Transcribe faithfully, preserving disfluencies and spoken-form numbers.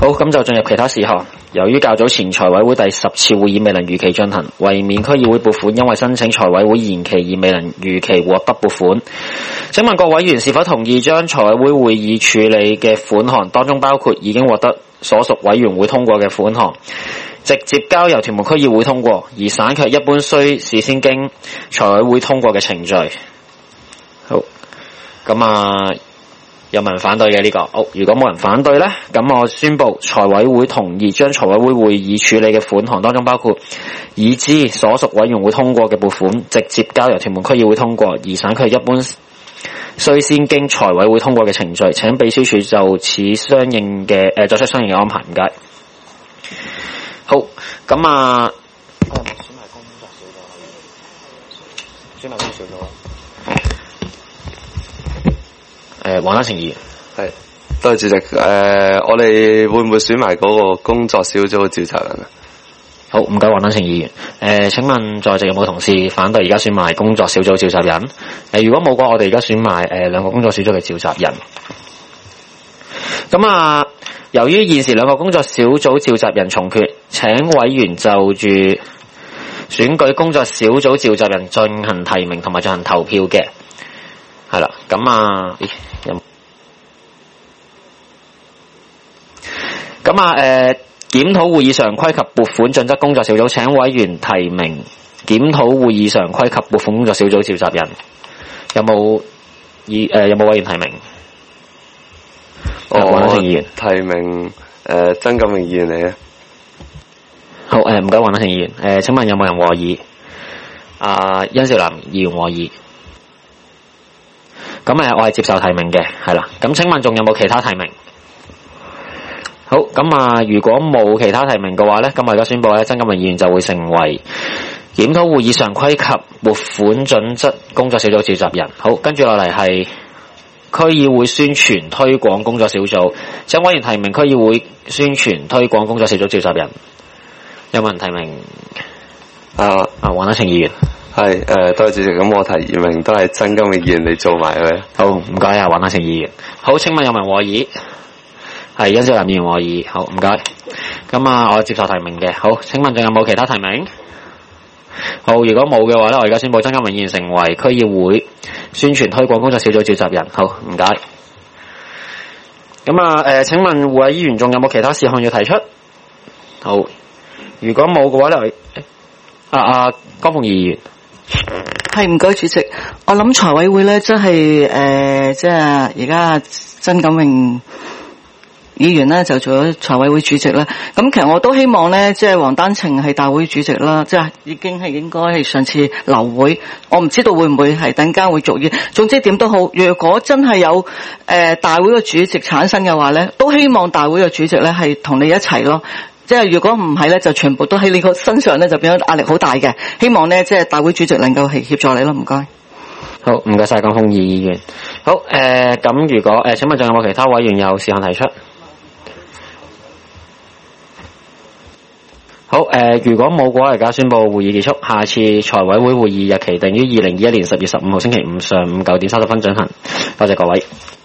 好，咁就進入其他事項。由於較早前財委會第十次會議未能如期進行，為免區議會撥款因為申請財委會延期而未能如期獲得撥款，請問各委員是否同意將財委會會議處理嘅款項當中包括已經獲得所屬委員會通過嘅款項，直接交由屯門區議會通過，而省卻一般需事先經財委會通過嘅程序？好，咁啊。有冇人反對嘅呢個？好，如果冇人反對呢，咁我宣布財委會同意將財委會會議處理嘅款項當中包括已知所屬委員會通過嘅撥款，直接交由屯門區議會通過，而省卻一般需先經財委會通過嘅程序。請秘書處就此相應嘅誒、呃、作出相應嘅安排，唔該。好，咁啊，選埋工作小組，選埋工作小組。誒，黃丹晴議員， 係，多謝主席。誒、呃，我哋會唔會選埋嗰個工作小組召集人啊？ 好，唔該，黃丹晴議員。誒、呃，請問在席有冇同事反對而家選埋工作小組召集人？誒、呃，如果冇嘅話，我哋而家選埋誒兩個工作小組嘅召集人。咁啊，由於現時兩個工作小組召集人重缺，請委員就住選舉工作小組召集人進行提名同埋進行投票嘅。係啦，咁啊，咦有咁啊，誒，檢討會議常規及撥款準則工作小組，請委員提名檢討會議常規及撥款工作小組召集人。有冇議誒有冇委員提名？ 我黃丹晴議員提名誒曾錦榮議員嚟嘅。 好，誒唔該，黃丹晴議員。誒，請問有冇人和議？啊，殷少南議員和議。咁誒，我係接受提名嘅，係啦。咁請問仲有冇其他提名？好，咁啊，如果冇其他提名嘅話咧，咁我而家宣布咧，曾錦榮議員就會成為檢討會議常規及撥款準則工作小組召集人。好，跟住落嚟係區議會宣傳推廣工作小組，請委員提名區議會宣傳推廣工作小組召集人。有冇人提名？ 啊啊，黃丹晴議員。 係，誒、呃，多謝主席。咁我提名都係曾錦榮議員嚟做埋嘅。 好，唔該啊，黃丹晴議員。好，請問有冇人和議？係殷少南議員和議。好，唔該。咁啊，我接受提名嘅。好，請問仲有冇其他提名？好，如果冇嘅話咧，我而家宣布曾錦榮議員成為區議會宣傳推廣工作小組召集人。好，唔該。咁啊，誒、呃，請問會委議員仲有冇其他事項要提出？好，如果冇嘅話咧，啊啊，江鳳儀議員。 係，唔該主席，我諗財委會咧真係誒，即係而家曾錦榮議員咧就做咗財委會主席啦。咁其實我都希望咧，即係黃丹晴係大會主席啦，即係已經係應該係上次流會，我唔知道會唔會係等間會續議。總之點都好，若果真係有誒、呃、大會嘅主席產生嘅話咧，都希望大會嘅主席咧係同你一齊咯。即係如果唔係咧，就全部都喺你個身上咧，就變咗壓力好大嘅。希望咧，即係大會主席能夠係協助你咯，唔該。 好，唔該晒江鳳儀議員。好，誒、呃，咁如果誒、呃，請問仲有冇其他委員有事項提出？好，誒、呃，如果冇嘅話，而家宣布會議結束。下次財委會會議日期定於二零二一年十月十五號星期五上午九點三十分進行。多謝各位。